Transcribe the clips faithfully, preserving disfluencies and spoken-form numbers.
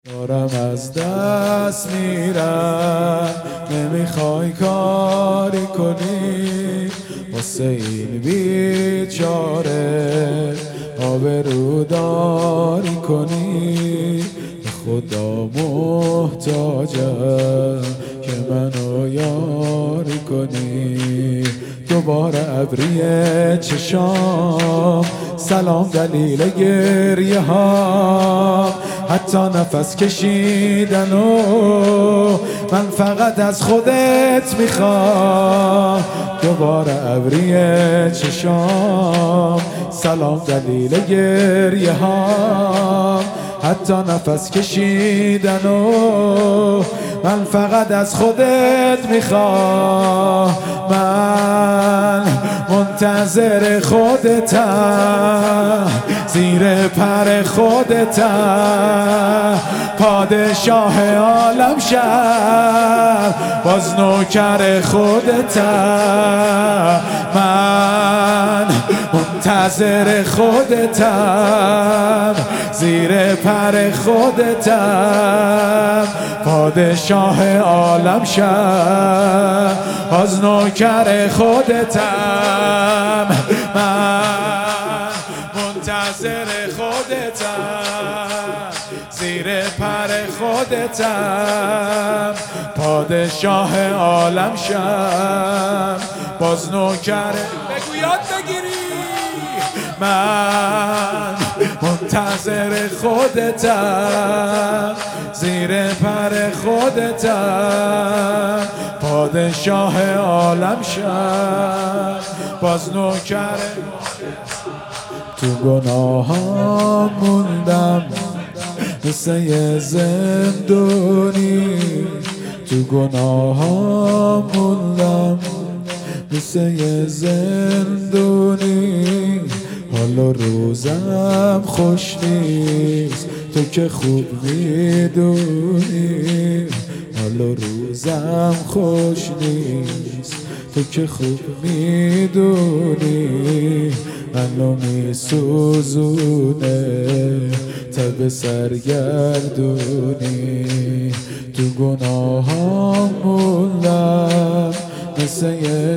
دارم از دست میرم، نمیخوای کاری کنی واسه این بیچاره، آبروداری کنی. به خدا محتاجم که منو یاری کنی. دوباره ابری چشام، سلام دلیل گریه ها، حتی نفس کشیدن و من فقط از خودت میخوام. دوباره ابری چشام، سلام دلیل گریه ها، حتی نفس کشیدن و من فقط از خودت میخوام. من منتظر خودتم، زیر پر خودتم، پادشاه عالم شب، باز نوکر خودتم. من منتظر خودتم، زیر پر خودتم، پادشاه عالم شب، باز نوکر خودتم. من منتظر خودتم، زیر پر خودتم، پادشاه عالم شم، باز نوکر. بگو یاد بگیری. من منتظر خودتم، زیر پر خودتم، پادشاه عالم شم، باز نوکر. تو گناهام موندم مثل یه زندونی، تو گناهام موندم مثل یه زندونی. حالا روزم خوش نیست، تو که خوب میدونی. حالا روزم خوش نیست، تو که خوب میدونی. منو میسوزونه تب سرگردونی. تو گناهام موندم مثل یه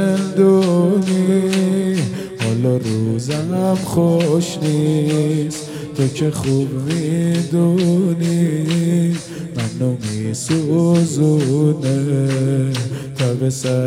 زندونی. حالا روزم خوش نیست، تو که خوب میدونی. منو میسوزونه تب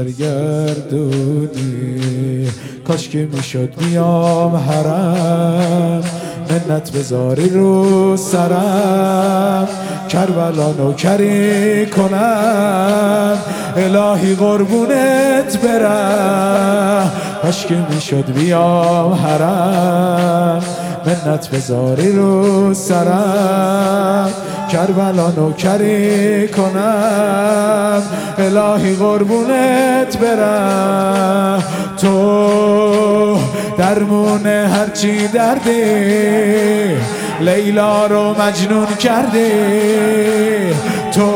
سرگردونی. کاش که میشد بیام حرم، منت بذاری رو سرم، کربلا نوکری کنم، الهی قربونت برم. کاش که میشد بیام حرم، منت بذاری رو سرم، کربلا نوکری کنم، الهی قربونت برم. تو درمون هرچی دردی، لیلا رو مجنون کردی. تو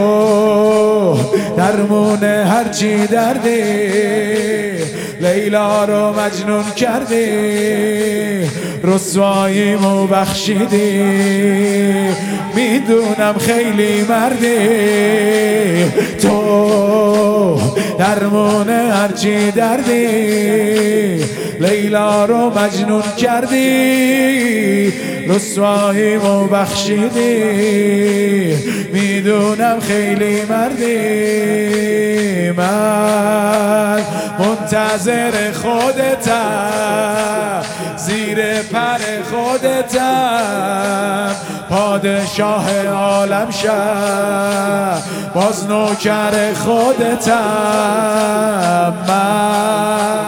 درمون هرچی دردی، لیلا رو مجنون کردی. رسواییمو بخشیدی، میدونم خیلی مردی. تو درمون هرچی دردی، لیلا رو مجنون کردی. رسواییمو بخشیدی، میدونم خیلی مردی. من منتظر خودتم، زیر پر خودتم، پادشاه عالم شم، باز نوکر خودتم. من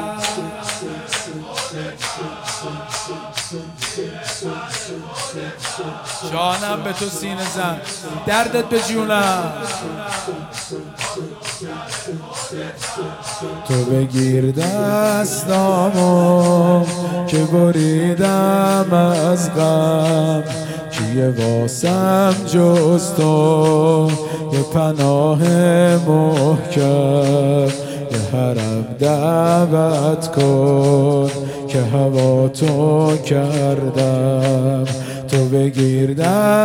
جانم به تو سینه زن، دردت به جونم. تو بگیر دستامو که بریدم از غم، کیه واسم جز تو، یه پناه محکم، یه حرم دعوت کن که هوا تو کردم. تو بگیر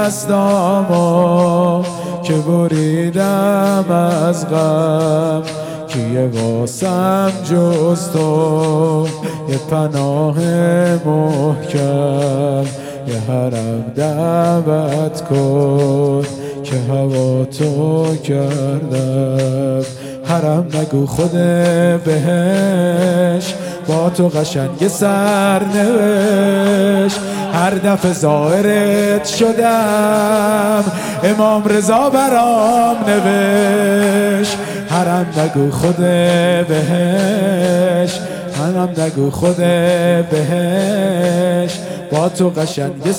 دستامو که بریدم از غم، کیه واسم جز تو یه پناه محکم، یه حرم دعوت کن که هوا تو کردم. حرم نگو خود بهش با تو قشنگ سرنوشت، هر دفعه زائرت شدم امام رضا برام نوشت. حرم نگو خود بهش، حرم نگو خود بهش با تو قشنگ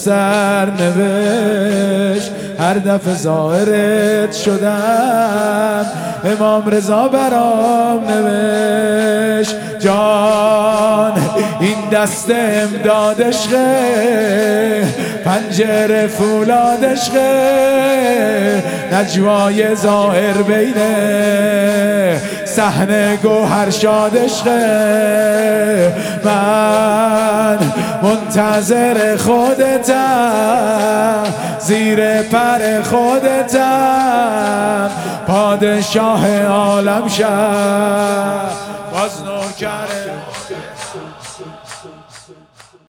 سرنوشت، هر دفعه زائرت شدم امام رضا برام نوشت. جان این دست امداد عشقه، پنجره فولاد عشقه، نجوای زائر بینه صحنه گوهر شاد عشقه. من منتظر خودتم، زیر پر خودتم، پادشاه عالم شم باز نوکره.